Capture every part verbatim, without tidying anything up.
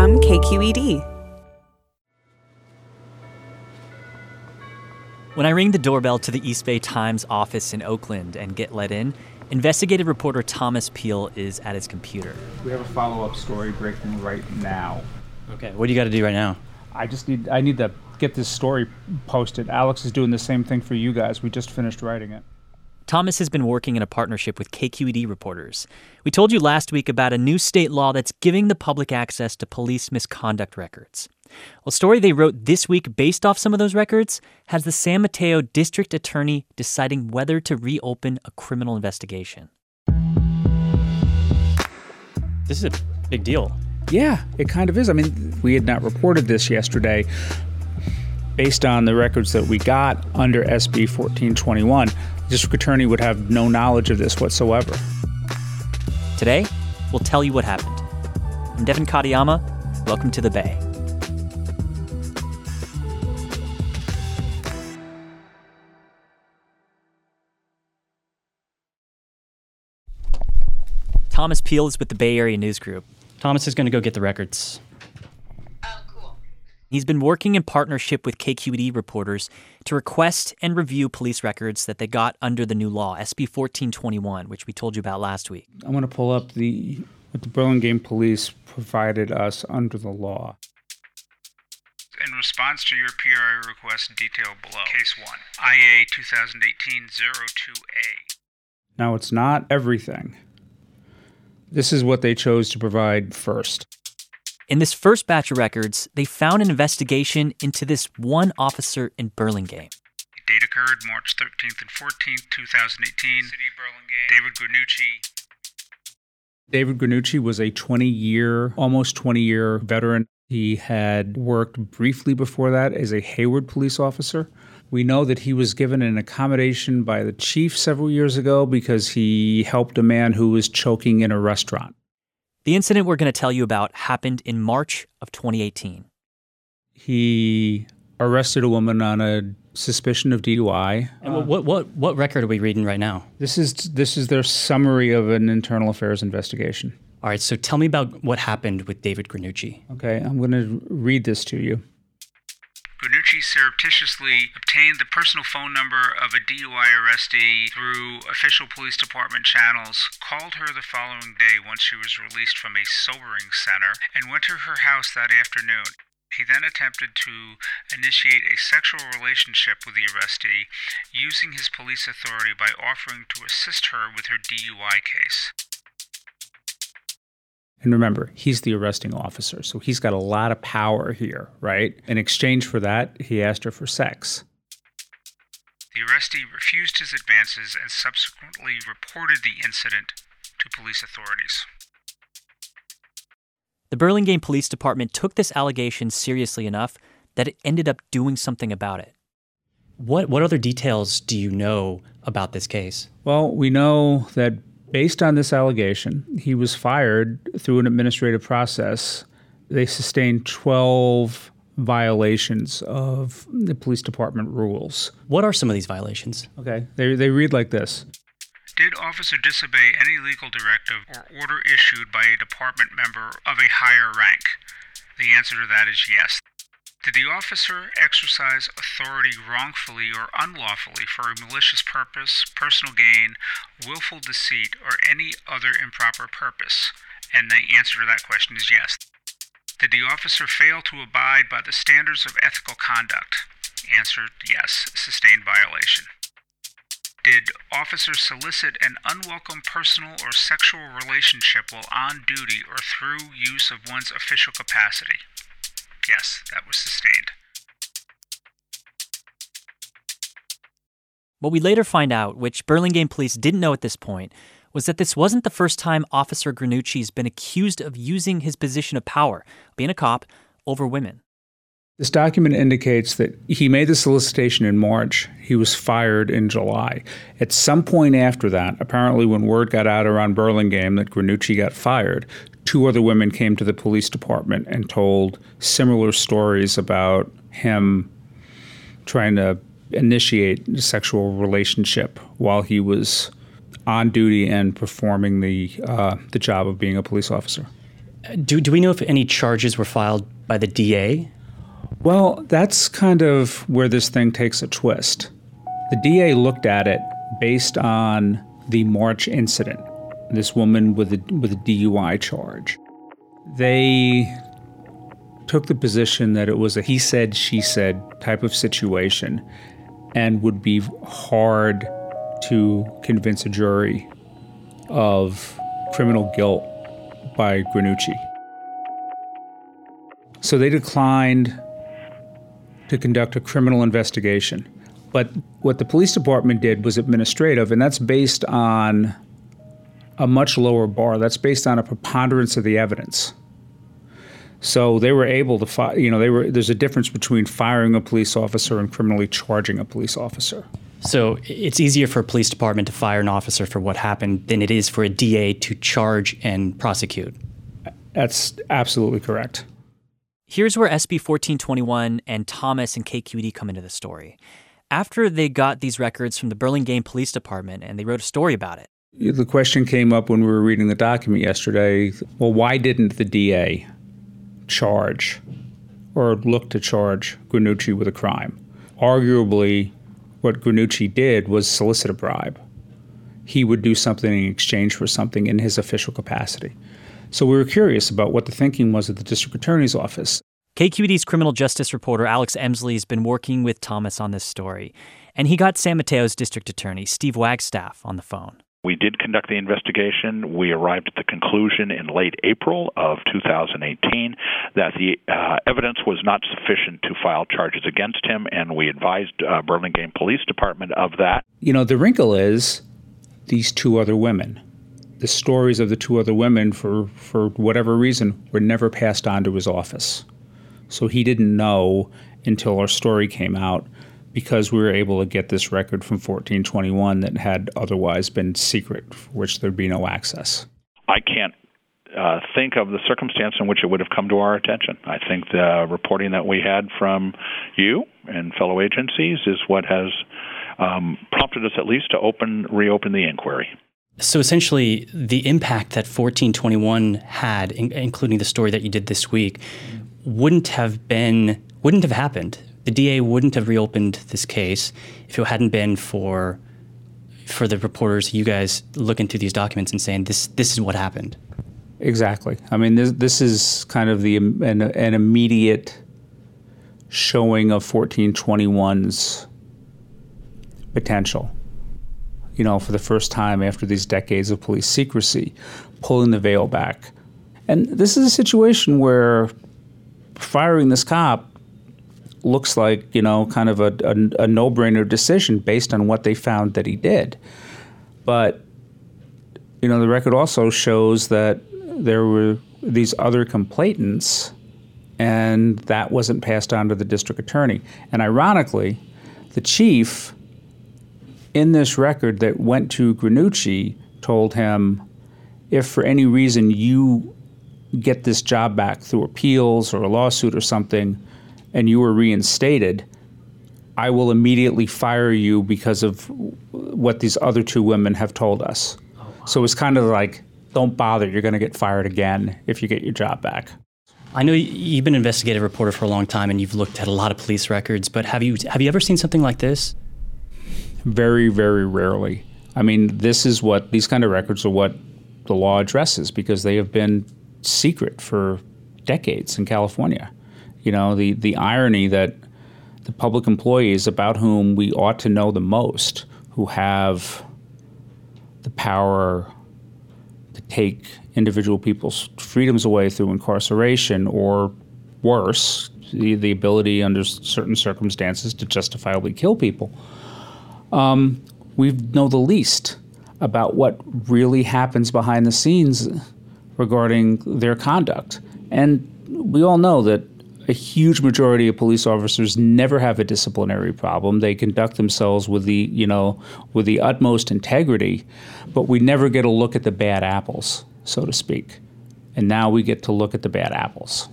from K Q E D. When I ring the doorbell to the East Bay Times office in Oakland and get let in, investigative reporter Thomas Peel is at his computer. We have a follow-up story breaking right now. Okay, what do you got to do right now? I just need I need to get this story posted. Alex is doing the same thing for you guys. We just finished writing it. Thomas has been working in a partnership with K Q E D reporters. We told you last week about a new state law that's giving the public access to police misconduct records. Well, a story they wrote this week based off some of those records has the San Mateo district attorney deciding whether to reopen a criminal investigation. This is a big deal. Yeah, it kind of is. I mean, we had not reported this yesterday. Based on the records that we got under S B fourteen twenty-one, the district attorney would have no knowledge of this whatsoever. Today, we'll tell you what happened. I'm Devin Katayama. Welcome to the Bay. Thomas Peel is with the Bay Area News Group. Thomas is going to go get the records. Oh, cool. He's been working in partnership with K Q E D reporters to request and review police records that they got under the new law, S B fourteen twenty-one, which we told you about last week. I'm going to pull up the what the Burlingame Police provided us under the law. In response to your P R I request detailed below, Case one, I A twenty eighteen oh two A. Now, it's not everything. This is what they chose to provide first. In this first batch of records, they found an investigation into this one officer in Burlingame. Date occurred March thirteenth and fourteenth, twenty eighteen. City of Burlingame. David Granucci. David Granucci was a twenty-year, almost twenty-year veteran. He had worked briefly before that as a Hayward police officer. We know that he was given an accommodation by the chief several years ago because he helped a man who was choking in a restaurant. The incident we're going to tell you about happened in March of twenty eighteen. He arrested a woman on a suspicion of D U I. And uh, what what what record are we reading right now? This is this is their summary of an internal affairs investigation. All right, so tell me about what happened with David Granucci. Okay, I'm going to read this to you. Granucci surreptitiously obtained the personal phone number of a D U I arrestee through official police department channels, called her the following day once she was released from a sobering center, and went to her house that afternoon. He then attempted to initiate a sexual relationship with the arrestee, using his police authority by offering to assist her with her D U I case. And remember, he's the arresting officer, so he's got a lot of power here, right? In exchange for that, he asked her for sex. The arrestee refused his advances and subsequently reported the incident to police authorities. The Burlingame Police Department took this allegation seriously enough that it ended up doing something about it. What what other details do you know about this case? Well, we know that based on this allegation, he was fired through an administrative process. They sustained twelve violations of the police department rules. What are some of these violations? Okay, they they read like this. Did officer disobey any legal directive or order issued by a department member of a higher rank? The answer to that is yes. Did the officer exercise authority wrongfully or unlawfully for a malicious purpose, personal gain, willful deceit, or any other improper purpose? And the answer to that question is yes. Did the officer fail to abide by the standards of ethical conduct? Answer, yes, sustained violation. Did officers solicit an unwelcome personal or sexual relationship while on duty or through use of one's official capacity? Yes, that was sustained. What we later find out, which Burlingame police didn't know at this point, was that this wasn't the first time Officer Granucci's been accused of using his position of power, being a cop, over women. This document indicates that he made the solicitation in March. He was fired in July. At some point after that, apparently when word got out around Burlingame that Granucci got fired, two other women came to the police department and told similar stories about him trying to initiate a sexual relationship while he was on duty and performing the uh, the job of being a police officer. Do, do we know if any charges were filed by the D A? Well, that's kind of where this thing takes a twist. The D A looked at it based on the March incident, this woman with a, with a D U I charge. They took the position that it was a he said, she said type of situation and would be hard to convince a jury of criminal guilt by Granucci. So they declined to conduct a criminal investigation. But what the police department did was administrative, and that's based on a much lower bar. That's based on a preponderance of the evidence. So they were able to, fi- you know, they were. There's a difference between firing a police officer and criminally charging a police officer. So it's easier for a police department to fire an officer for what happened than it is for a D A to charge and prosecute. That's absolutely correct. Here's where S B fourteen twenty-one and Thomas and K Q E D come into the story. After they got these records from the Burlingame Police Department and they wrote a story about it. The question came up when we were reading the document yesterday, well, why didn't the D A charge or look to charge Granucci with a crime? Arguably, what Granucci did was solicit a bribe. He would do something in exchange for something in his official capacity. So we were curious about what the thinking was at the district attorney's office. K Q E D's criminal justice reporter Alex Emsley has been working with Thomas on this story, and he got San Mateo's district attorney, Steve Wagstaff, on the phone. We did conduct the investigation. We arrived at the conclusion in late April of two thousand eighteen that the uh, evidence was not sufficient to file charges against him, and we advised uh, Burlingame Police Department of that. You know, the wrinkle is these two other women. The stories of the two other women, for, for whatever reason, were never passed on to his office. So he didn't know until our story came out, because we were able to get this record from fourteen twenty-one that had otherwise been secret, for which there'd be no access. I can't uh, think of the circumstance in which it would have come to our attention. I think the reporting that we had from you and fellow agencies is what has um, prompted us at least to open, reopen the inquiry. So essentially, the impact that fourteen twenty-one had, in, including the story that you did this week, wouldn't have been, wouldn't have happened. The D A wouldn't have reopened this case if it hadn't been for for the reporters, you guys looking through these documents and saying this this is what happened. Exactly. I mean, this this is kind of the an, an immediate showing of fourteen twenty-one's potential. You know, for the first time after these decades of police secrecy, pulling the veil back. And this is a situation where firing this cop looks like, you know, kind of a, a, a no-brainer decision based on what they found that he did. But, you know, the record also shows that there were these other complainants, and that wasn't passed on to the district attorney. And ironically, the chief in this record that went to Granucci told him, if for any reason you get this job back through appeals or a lawsuit or something, and you were reinstated, I will immediately fire you because of what these other two women have told us. Oh, wow. So it's kind of like, don't bother, you're going to get fired again if you get your job back. I know you've been an investigative reporter for a long time and you've looked at a lot of police records, but have you have you ever seen something like this? Very, very rarely. I mean, this is what, these kind of records are what the law addresses, because they have been secret for decades in California. You know, the, the irony that the public employees about whom we ought to know the most, who have the power to take individual people's freedoms away through incarceration, or worse, the, the ability under certain circumstances to justifiably kill people, um, we know the least about what really happens behind the scenes regarding their conduct. And we all know that a huge majority of police officers never have a disciplinary problem. They conduct themselves with the, you know, with the utmost integrity, but we never get a look at the bad apples, so to speak. And now we get to look at the bad apples.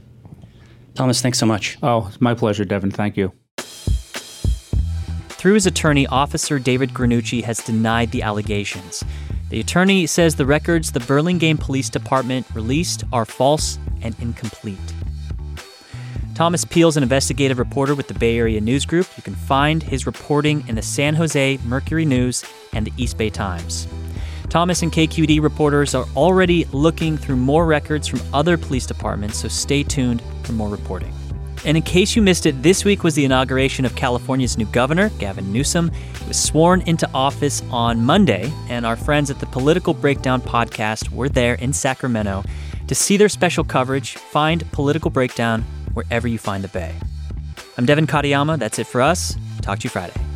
Thomas, thanks so much. Oh, it's my pleasure, Devin. Thank you. Through his attorney, Officer David Granucci has denied the allegations. The attorney says the records the Burlingame Police Department released are false and incomplete. Thomas Peel is an investigative reporter with the Bay Area News Group. You can find his reporting in the San Jose Mercury News and the East Bay Times. Thomas and K Q E D reporters are already looking through more records from other police departments, so stay tuned for more reporting. And in case you missed it, this week was the inauguration of California's new governor, Gavin Newsom. He was sworn into office on Monday, and our friends at the Political Breakdown podcast were there in Sacramento to see their special coverage. Find Political Breakdown wherever you find the Bay. I'm Devin Katayama. That's it for us. Talk to you Friday.